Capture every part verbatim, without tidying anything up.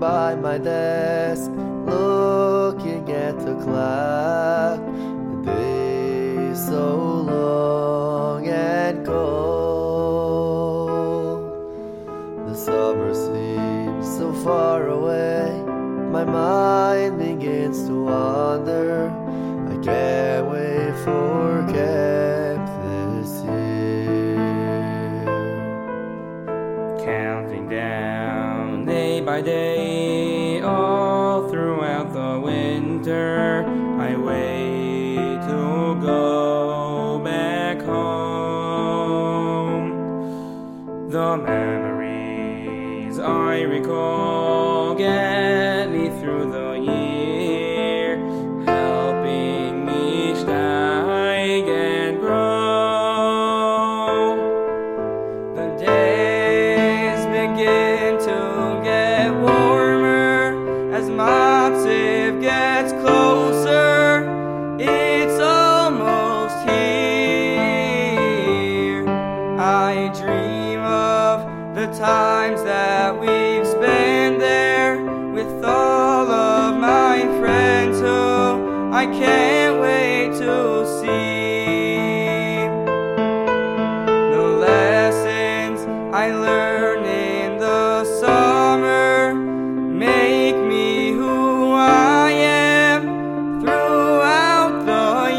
by my desk, looking at the clock. The day is so long and cold. The summer seems so far away. My mind begins to wander. I can't wait for camp this year. Counting down day by day, all throughout the winter, I wait to go back home. The memories I recall get me through the year, helping me shine and grow. The days begin to get warmer as Matziv gets closer. It's almost here. I dream of the times that we've spent there with all of my friends who I can't wait to see. The lessons I learned in the summer make me who I am throughout the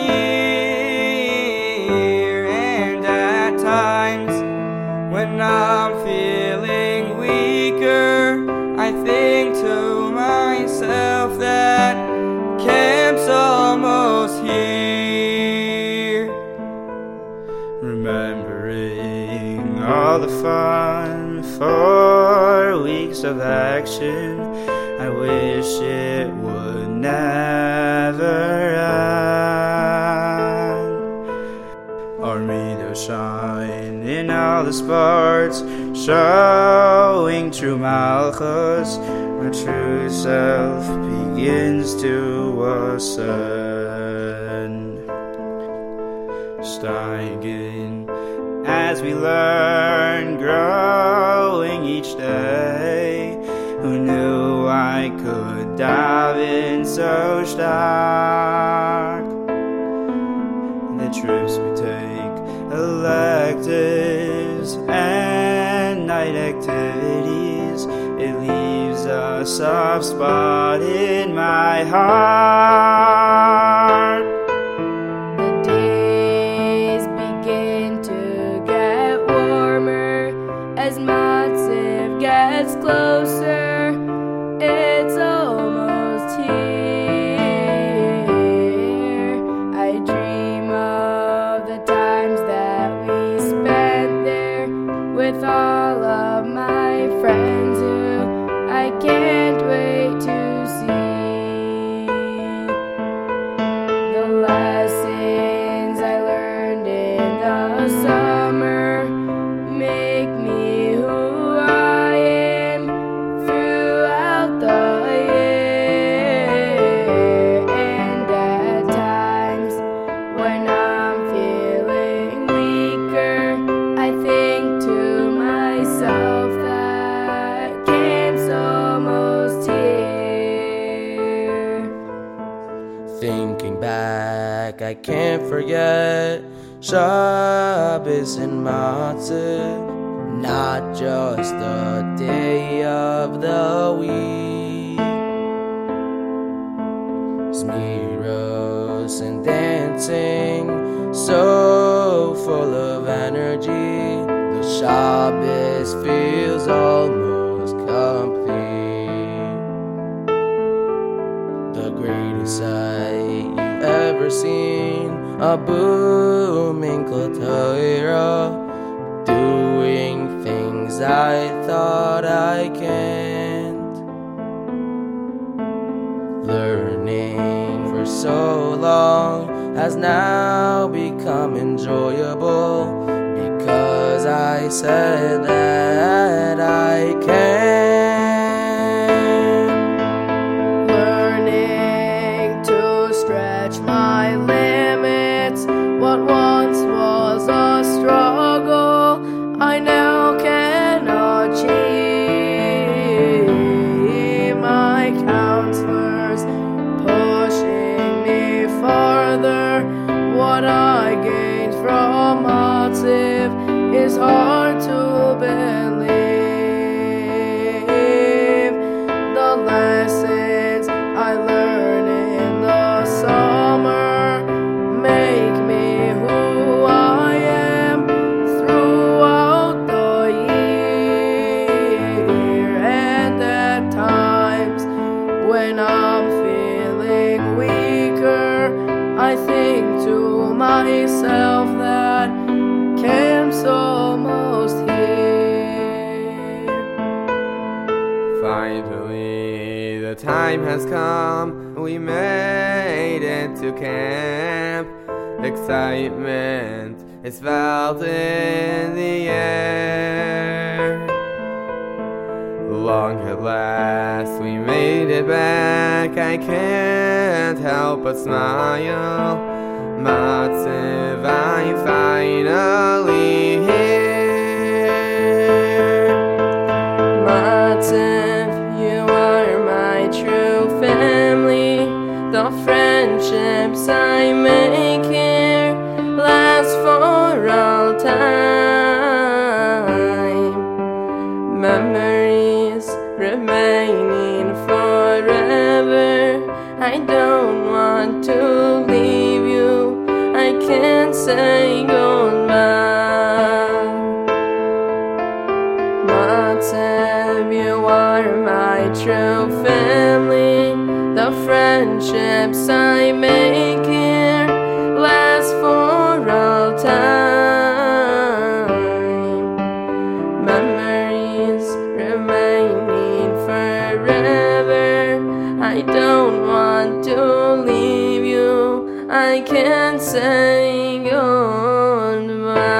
year. And at times when I'm feeling weaker, I think to myself that camp's almost here. Remembering all the fun four weeks of action, I wish it would never end. Armido shine in all the sports, showing true malchus. My true self begins to ascend. Steigen as we learn, growing each day. Who knew I could dive in so stark? The trips we take, electives and night activities, it leaves a soft spot in my heart. The days begin to get warmer as Matziv gets closer. It's almost here. I dream of the times that we spent there with all of my friends who I can't wait to see. The lessons I learned in the summer make me who I am throughout the year. And at times when I'm feeling weaker, I think to myself that camp's almost here. Thinking back, I can't forget Shabbos and Matzah, not just the day of the week. Zmiros and dancing, so full of energy. The Shabbos feels almost complete. The greatest sight you've ever seen, a booming Torah, doing things I thought I can't. Learning for so long has now become enjoyable because I said that I can. Learning to stretch my limits, what once was a struggle, I now can achieve. When I'm feeling weaker, I think to myself that camp's almost here. Finally, the time has come. We made it to camp. Excitement is felt in the air. Long at last we made it back. I can't help but smile. Matzev, I'm finally here. Matzev, you are my true family. The friendships I make here last for all time. Memories remaining forever. I don't want to leave you. I can't say goodbye. Matzev, you are my true family. The friendships I make here last for all time. Memories remaining forever. I don't want to leave you. I can't say goodbye.